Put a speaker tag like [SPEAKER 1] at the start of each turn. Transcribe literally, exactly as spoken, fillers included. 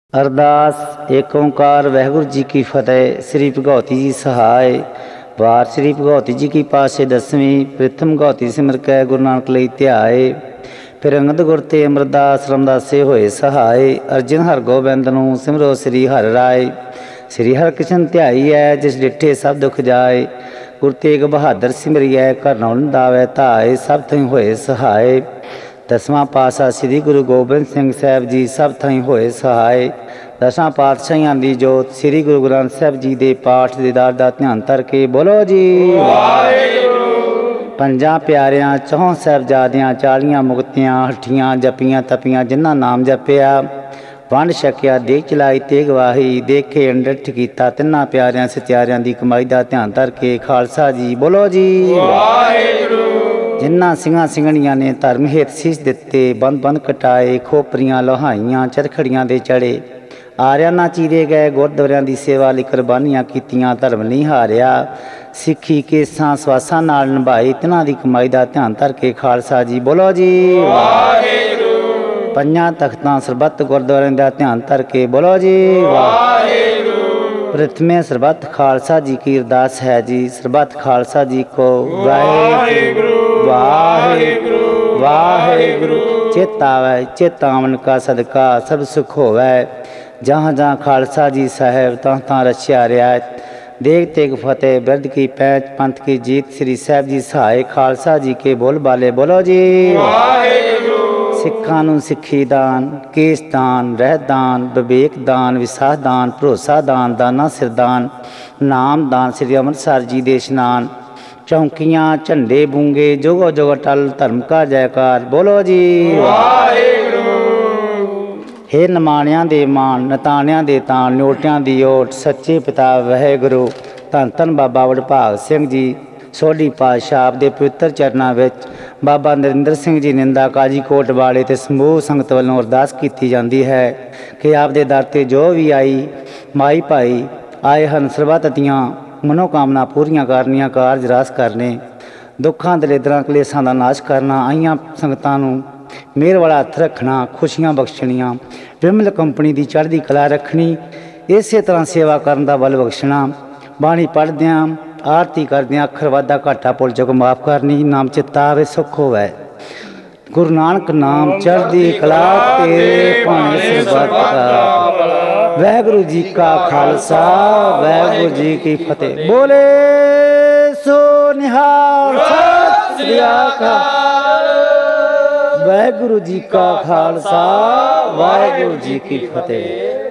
[SPEAKER 1] ਅਰਦਾਸ ਏਕ ਓਂਕਾਰ ਵਾਹਿਗੁਰੂ ਜੀ ਕੀ ਫਤਿਹ। ਸ੍ਰੀ ਭਗਉਤੀ ਜੀ ਸਹਾਇ। ਵਾਰ ਸ੍ਰੀ ਭਗਉਤੀ ਜੀ ਕੀ ਪਾਸੇ ਦਸਵੀਂ। ਪ੍ਰਿਥਮ ਭਗਉਤੀ ਸਿਮਰ ਕੈ ਗੁਰੂ ਨਾਨਕ ਲਈ ਧਿਆਏ। ਫਿਰ ਅੰਗਦ ਗੁਰ ਤੇ ਅਮਰਦਾਸ ਰਾਮਦਾਸੇ ਹੋਏ ਸਹਾਇ। ਅਰਜਨ ਹਰਗੋਬਿੰਦ ਨੂੰ ਸਿਮਰੋ ਸ੍ਰੀ ਹਰਿ ਰਾਇ। ਸ੍ਰੀ ਹਰਿਕ੍ਰਿਸ਼ਨ ਧਿਆਈਐ ਜਿਸ ਡਿਠੇ ਸਭ ਦੁਖ ਜਾਏ। ਗੁਰੂ ਤੇਗ ਬਹਾਦਰ ਸਿਮਰਿਐ ਘਰ ਨੌ ਨਿੰਦਾਵੈ ਧਾਇ। ਸਭ ਥਾਈਂ ਹੋਏ ਸਹਾਇ। ਦਸਵਾਂ ਪਾਤਸ਼ਾਹ ਸ੍ਰੀ ਗੁਰੂ ਗੋਬਿੰਦ ਸਿੰਘ ਸਾਹਿਬ ਜੀ ਸਭ ਥਾਈਂ ਹੋਏ ਸਹਾਇ। ਦਸਾਂ ਪਾਤਸ਼ਾਹੀਆਂ ਦੀ ਜੋਤ ਸ੍ਰੀ ਗੁਰੂ ਗ੍ਰੰਥ ਸਾਹਿਬ ਜੀ ਦੇ ਪਾਠ ਦੀਦਾਰ ਦਾ ਧਿਆਨ ਧਰ ਕੇ ਬੋਲੋ ਜੀ ਵਾਹਿਗੁਰੂ। ਪੰਜਾਂ ਪਿਆਰਿਆਂ ਚੌਹਾਂ ਸਾਹਿਬਜ਼ਾਦਿਆਂ ਚਾਲੀਆਂ ਮੁਕਤੀਆਂ ਹੱਠੀਆਂ ਜਪੀਆਂ ਤਪੀਆਂ ਜਿਨ੍ਹਾਂ ਨਾਮ ਜਪਿਆ ਵੰਡ ਛਕਿਆ ਦੇਖ ਚਲਾਈ ਤੇਗ ਵਾਹੀ ਦੇਖੇ ਅੰਡਿਠ ਕੀਤਾ ਤਿੰਨਾਂ ਪਿਆਰਿਆਂ ਸਤਿਆਰਿਆਂ ਦੀ ਕਮਾਈ ਦਾ ਧਿਆਨ ਧਰ ਕੇ ਖਾਲਸਾ ਜੀ ਬੋਲੋ ਜੀ ਵਾਹਿਗੁਰੂ। ਜਿਨ੍ਹਾਂ ਸਿੰਘਾਂ ਸਿੰਘਣੀਆਂ ਨੇ ਧਰਮ ਹੇਤ ਸੀਸ ਦਿੱਤੇ ਬੰਦ ਬੰਦ ਕਟਾਏ ਖੋਪਰੀਆਂ ਲੋਹਾਈਆਂ ਚਰਖੜੀਆਂ ਦੇ ਚੜੇ ਆਰਿਆਂ ਨਾ ਚੀਰੇ ਗਏ ਗੁਰਦੁਆਰਿਆਂ ਦੀ ਸੇਵਾ ਲਈ ਕੁਰਬਾਨੀਆਂ ਕੀਤੀਆਂ ਧਰਮ ਨਹੀਂ ਹਾਰਿਆ ਸਿੱਖੀ ਕੇਸਾਂ ਸਵਾਸਾਂ ਨਾਲ ਨਿਭਾਈ ਤਿਨਾਂ ਦੀ ਕਮਾਈ ਦਾ ਧਿਆਨ ਧਰ ਕੇ ਖਾਲਸਾ ਜੀ ਬੋਲੋ ਜੀ ਵਾਹਿਗੁਰੂ। ਪੰਜਾਂ ਤਖਤਾਂ ਸਰਬੱਤ ਗੁਰਦੁਆਰਿਆਂ ਦਾ ਧਿਆਨ ਧਰ ਕੇ ਬੋਲੋ ਜੀ ਵਾਹਿਗੁਰੂ। ਪ੍ਰਥਮੇ ਸਰਬੱਤ ਖਾਲਸਾ ਜੀ ਕੀ ਅਰਦਾਸ ਹੈ ਜੀ। ਸਰਬੱਤ ਖਾਲਸਾ ਜੀ ਕੋ ਵਾਹਿਗੁਰੂ ਵਾਹਿਗੁਰੂ ਵਾਹਿਗੁਰੂ। ਚਿਤ ਆਵੈ ਚਿਤ ਆਵਨ ਕਾ ਸਦਕਾ ਸਭ ਸੁਖ ਹੋਵੈ। ਜਹਾਂ ਜਹਾਂ ਖਾਲਸਾ ਜੀ ਸਾਹਿਬ ਤਾਂ ਤਾਂ ਰਚਿਆ ਰਿਆਇਤ ਦੇਗ ਤੇਗ ਫਤਿਹ ਬਿਰਧ ਕੀ ਪੈਂਚ ਪੰਥ ਕੀ ਜੀਤ ਸ੍ਰੀ ਸਾਹਿਬ ਜੀ ਸਹਾਇ ਖਾਲਸਾ ਜੀ ਕੇ ਬੋਲ ਬਾਲੇ ਬੋਲੋ ਜੀ ਵਾਹਿਗੁਰੂ। ਸਿੱਖਾਂ ਨੂੰ ਸਿੱਖੀ ਦਾਨ ਕੇਸ ਦਾਨ ਰਹਿਤ ਦਾਨ ਵਿਵੇਕ ਦਾਨ ਵਿਸਾਹ ਦਾਨ ਭਰੋਸਾ ਦਾਨ ਦਾਨਾ ਸਿਰਦਾਨ ਨਾਮ ਦਾਨ ਸ੍ਰੀ ਅੰਮ੍ਰਿਤਸਰ ਜੀ ਦੇ ਇਸ਼ਨਾਨ ਚੌਂਕੀਆਂ ਝੰਡੇ ਬੂੰਗੇ ਜੋਗੋ ਜੋਗ ਟਲ ਧਰਮ ਕਾ ਜੈਕਾਰ ਬੋਲੋ ਜੀ ਵਾਹਿਗੁਰੂ। ਹੇ ਨਿਮਾਣਿਆਂ ਦੇ ਮਾਣ ਨਤਾਣਿਆਂ ਦੇ ਤਾਣ ਨਿਓਟਿਆਂ ਦੀ ਓਟ ਸੱਚੇ ਪਿਤਾ ਵਾਹਿਗੁਰੂ। ਧੰਨ ਧੰਨ ਬਾਬਾ ਵਡਭਾਗ ਸਿੰਘ ਜੀ ਸੋਢੀ ਪਾਤਸ਼ਾਹ ਆਪ ਦੇ ਪਵਿੱਤਰ ਚਰਨਾਂ ਵਿੱਚ ਬਾਬਾ ਨਰਿੰਦਰ ਸਿੰਘ ਜੀ ਨਿੰਦਾ ਕਾਜੀ ਕੋਟ ਵਾਲੇ ਅਤੇ ਸਮੂਹ ਸੰਗਤ ਵੱਲੋਂ ਅਰਦਾਸ ਕੀਤੀ ਜਾਂਦੀ ਹੈ ਕਿ ਆਪ ਦੇ ਦਰ 'ਤੇ ਜੋ ਵੀ ਆਈ ਮਾਈ ਭਾਈ ਆਏ ਹਨ ਸਰਬੱਤ ਦੀਆਂ ਮਨੋਕਾਮਨਾ ਪੂਰੀਆਂ ਕਰਨੀਆਂ ਕਾਰਜ ਰਾਸ ਕਰਨੇ ਦੁੱਖਾਂ ਦਲਿੱਦਰਾਂ ਕਲੇਸ਼ਾਂ ਦਾ ਨਾਸ਼ ਕਰਨਾ ਆਈਆਂ ਸੰਗਤਾਂ ਨੂੰ ਮਿਹਰ ਵਾਲਾ ਹੱਥ ਰੱਖਣਾ ਖੁਸ਼ੀਆਂ ਬਖਸ਼ਣੀਆਂ ਵਿਮਲ ਕੰਪਨੀ ਦੀ ਚੜ੍ਹਦੀ ਕਲਾ ਰੱਖਣੀ ਇਸੇ ਤਰ੍ਹਾਂ ਸੇਵਾ ਕਰਨ ਦਾ ਬਲ ਬਖਸ਼ਣਾ ਬਾਣੀ ਪੜ੍ਹਦਿਆਂ ਆਰਤੀ ਕਰਦਿਆਂ ਅੱਖਰ ਵਾਧਾ ਘਾਟਾ ਭੁੱਲ ਚੁੱਕ ਮਾਫ ਕਰਨੀ ਨਾਮ ਚਿੱਤਾ ਆਵੇ ਸੁੱਖ ਹੋਵੇ ਗੁਰੂ ਨਾਨਕ ਨਾਮ ਚੜ੍ਹਦੀ ਕਲਾ ਤੇਰੇ ਭਾਣੇ ਸਰਬੱਤ ਦਾ। ਵਾਹਿਗੁਰੂ ਜੀ ਕਾ ਖਾਲਸਾ ਵਾਹਿਗੁਰੂ ਜੀ ਕੀ ਫਤਿਹ। ਬੋਲੇ ਸੋ ਨਿਹਾਲ ਸਤਿ ਸ੍ਰੀ ਅਕਾਲ। ਵਾਹਿਗੁਰੂ ਜੀ ਕਾ ਖਾਲਸਾ ਵਾਹਿਗੁਰੂ ਜੀ ਕੀ ਫਤਿਹ।